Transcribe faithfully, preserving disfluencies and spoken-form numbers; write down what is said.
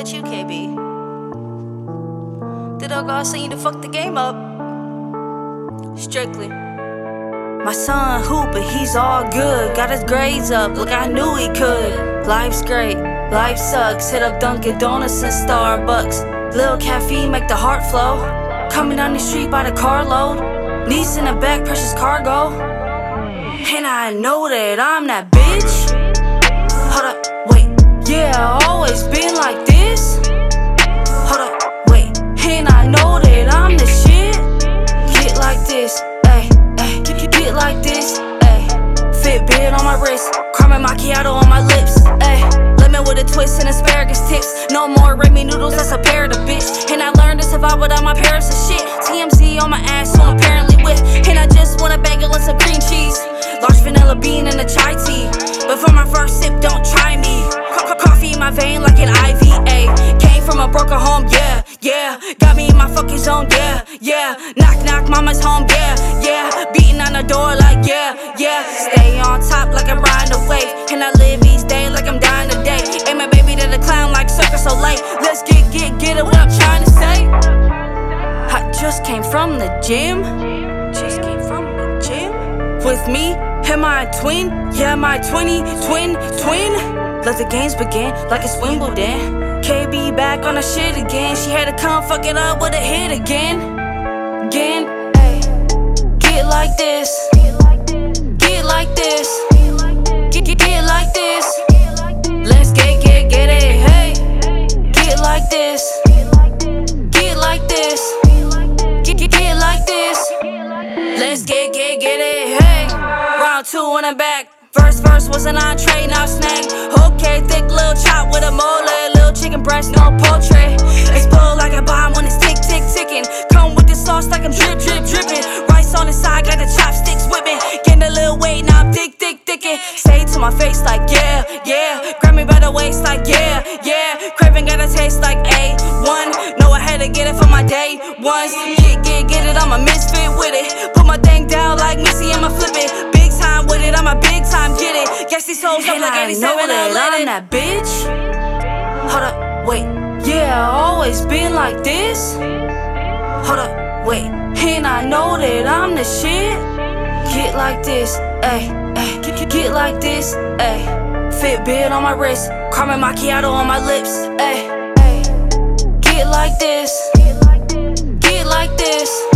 about you, K B? Did all God send you to fuck the game up? Strictly. My son hooping, he's all good. Got his grades up, look, I knew he could. Life's great, life sucks. Hit up Dunkin' Donuts and Starbucks. Little caffeine make the heart flow. Coming down the street by the carload. Niece in the back, precious cargo. And I know that I'm that bitch. Hold up, wait, yeah, I always been like this. Hold up, wait, and I know that I'm the shit. Get like this, ayy, ayy, get like this, ayy. Fitbit on my wrist, caramel macchiato on my lips, ayy. Lemon with a twist and asparagus tips. No more Ramen noodles, that's a pair of the bitch. And I learned to survive without my parents and shit. T M Z on my ass, so I'm apparently with. And I just want a bagel and some cream cheese. Large vanilla bean and a chai tea. But for my first sip, don't try me. Coffee in my vein like an I V A. Came from a broken home, yeah, yeah. Got me in my fucking zone, yeah, yeah. Knock, knock, mama's home, yeah, yeah. Beating on the door like, yeah, yeah. Stay on top like I'm riding a wave. And I live each day like I'm dying today. Ain't my baby to the clown like Circus Soleil. Let's get, get, get it, what I'm trying to say. I just came from the gym. Just came from the gym. With me, am I a twin? Yeah, am I twenty, twin, twin? Let the games begin like it's Wimbledon. K B back on the shit again. She had to come fuck it up with a hit again. Again, ayy. Get like this. Get like this. Get, get, get like this. Let's get, get, get it, hey. Get like this. Get like this. Get, get, get like this. Let's get, get, get it, hey. Round two on the back. First verse was an entree, now snack. Okay, thick little chop with a mole. Little chicken breast, no poultry. Explode like a bomb when it's tick, tick, ticking. Come with the sauce like I'm drip, drip, dripping. Rice on the side, got the chopsticks whipping. Getting a little weight, now I'm thick, thick, thicking. Say to my face like, yeah, yeah. Grab me by the waist like, yeah, yeah. Craving got a taste like A one. Know I had to get it for my day ones. Get, get, get it, I'm a misfit with it. Put my thing down like Missy, I'ma flip it. Big time with it, I'm a big time get it. Guess these hoes up like eighty-seven, I let it. I'm that bitch. Hold up, wait, yeah, I always been like this. Hold up, wait, and I know that I'm the shit. Get like this, ayy, ayy, get, get like this, ayy. Fitbit on my wrist, caramel macchiato on my lips, ayy, ayy. Get like this, get like this.